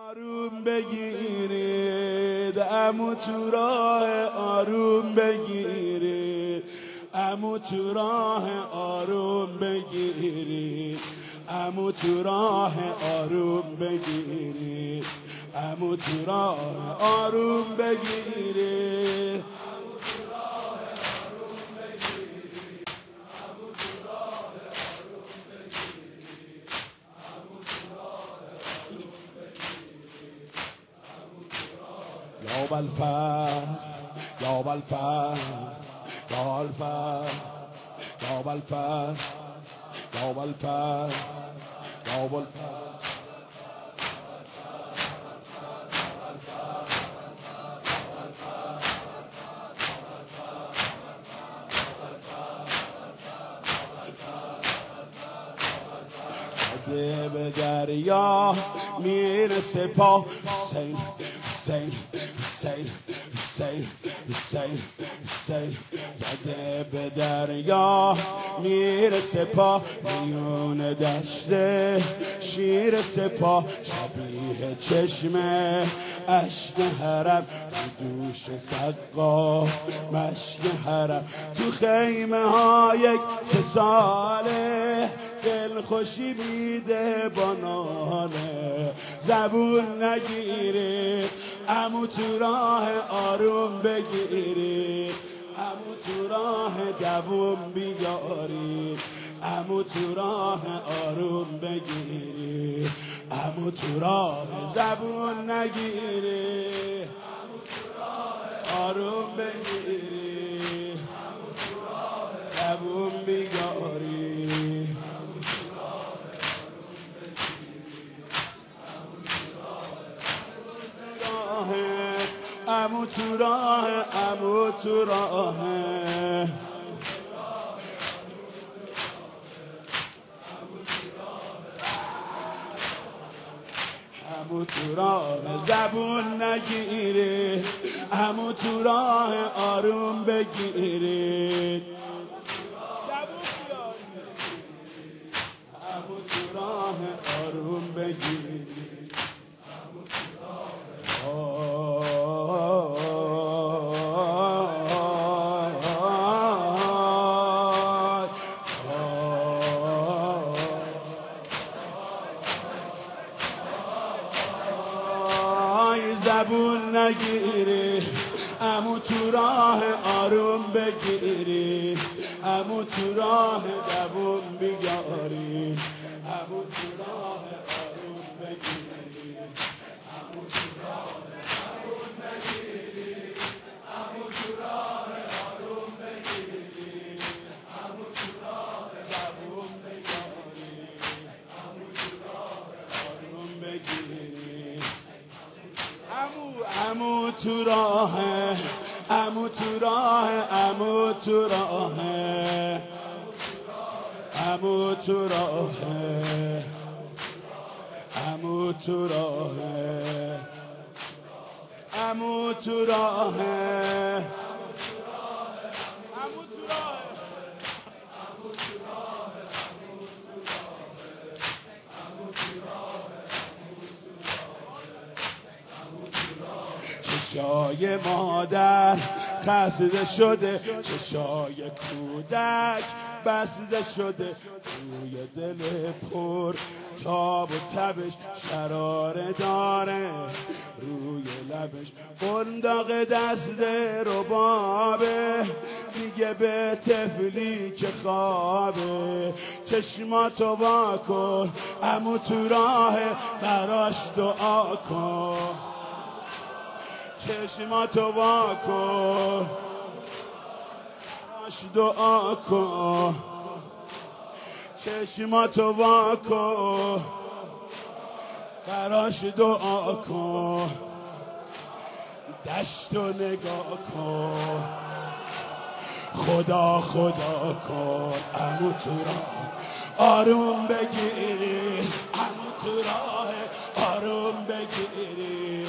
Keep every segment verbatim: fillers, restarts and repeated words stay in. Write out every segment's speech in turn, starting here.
آروم بگیرید عمو تو راه آروم بگیرید عمو تو راه آروم بگیرید عمو تو راه آروم بگیرید عمو تو راه آروم بگیرید یا بالفعل یا بالفعل یا بالفعل یا بالفعل یا بالفعل یا بالفعل به دریا میرسه پا حسین حسین حسین حسین حسین حسین زده به دریا میرسه پا میون دشت شیر سپاه شبیه چشمه اشک حرم تو دوش سقا مشک حرم تو خیمه ها یک سه ساله دل خوشی میده بانانه زبون نگیرید عمو تو راه آروم بگیرید عمو تو راه دووم بیارید عمو تو راه آروم بگیرید عمو تو راه زبون نگیرید عمو تو راه آروم بگیرید عمو تو راه دووم بیارید عمو تو راه عمو تو راه عمو تو راه زبون نگیرید عمو تو راه آروم بگیرید عمو تو راه آروم بگیرید زبون نگیری عمو تو راه آروم بگیری عمو تو راه دووم بیاری عمو تو راه آروم بگیری عمو تو راه آروم بگیری عمو تو راه آروم بگیری عمو تو راه دووم بیاری عمو تو راه آروم بگیری عمو تو راه عمو تو راه عمو تو راه عمو تو راه عمو تو راه عمو تو راه چشای مادر خسته شده چشای کودک بسته شده روی دل پر تاب و تبش شراره داره روی لبش قنداق دست ربابه میگه به تفلی که خوابه چشماتو وا کن عمو تو راه براش دعا کن چشماتو وا کن براش دعا کن چشماتو وا کن براش دعا کن دشتو نگاه کن خدا خدا کن عمو تو راه آروم بگیری عمو تو راه آروم بگیری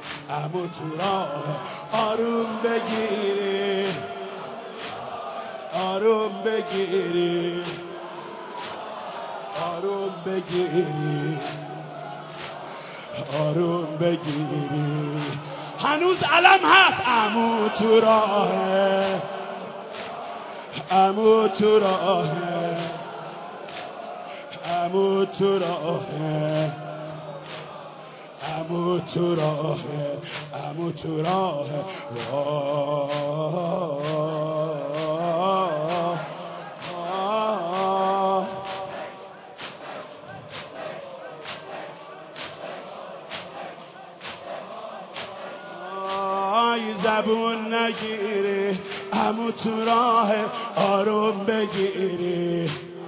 عمو تو راه آروم بگیری آروم بگیری آروم بگیری آروم بگیری هنوز علم هست عمو تو راهه عمو تو راهه عمو تو راهه عمو تو راهه عمو تو راهه زبون نگیری عمو تو راه آروم بگیری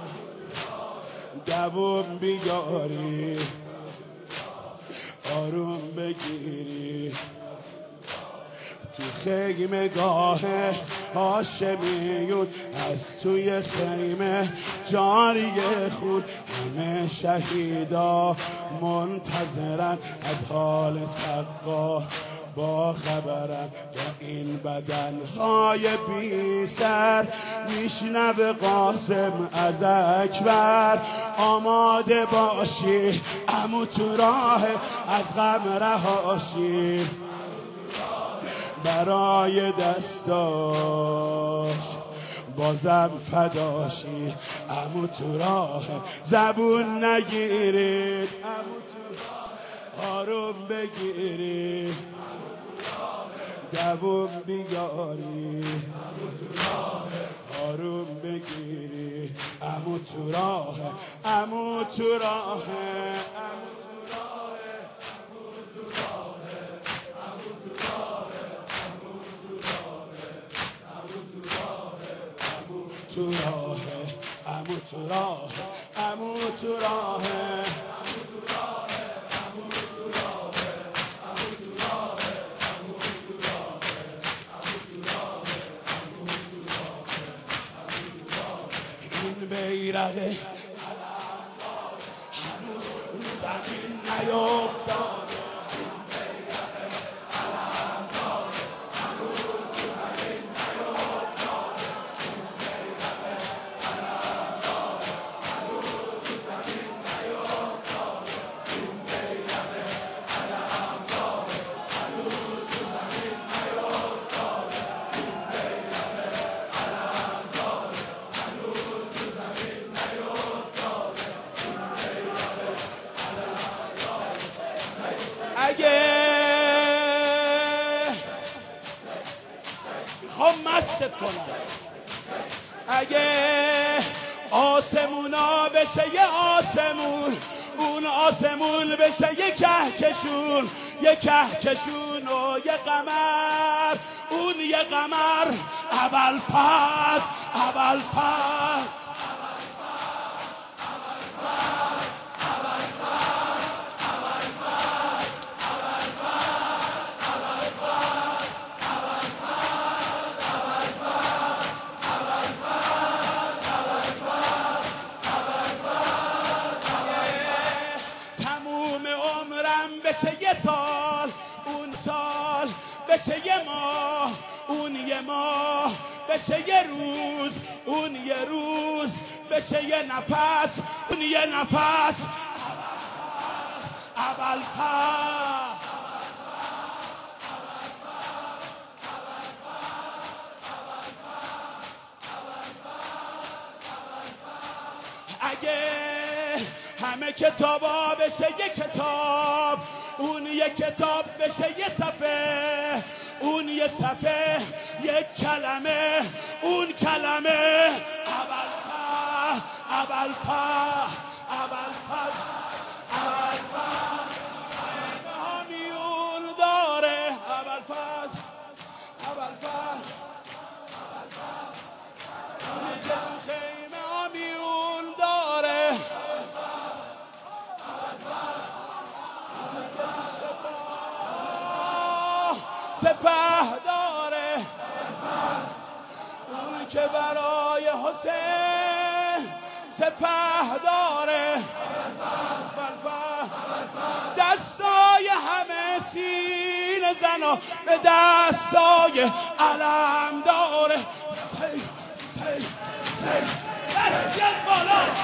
دوام بیاری آروم بگیری تو خیمگاه هاشمیون از توی خیمه جاری خون همه شهیدا منتظرن از حال سقا با خبرم که این بدنهای بی سر میشنوه قاسم از اکبر آماده باشی عمو تو راه از غم رهاشی برای دستاش بازم فداشی عمو تو راه زبون نگیرید عمو تو آروم بگیری دوام بیاری آروم بگیری عمو تو راه عمو تو راه عمو تو راه عمو تو راه عمو تو راه بیرقه هنوز رو زمین نیفتاد اگه میخوام مستت کنم اگه آسمونا بشه یه آسمون اون آسمون بشه یه کهکشون یه کهکشون و یه قمر اون یه قمر اول پس اول پس بشه یه سال اون سال بشه یه ماه اون یه ماه بشه یه روز اون یه روز بشه یه نفس اون یه نفس اول پس اگه همه کتابا بشه یه کتاب اون یه کتاب بشه یه صفحه اون یه صفحه یک کلمه اون کلمه اول پا اول پا اول پا اول پا همیون داره اول فاز اول فاز اونی که تو خیمه همیون داره سپه داره اون که برای حسین سپه داره دستای همه سینه زنا به دستای علم داره سیف سیف دست بیاد بالا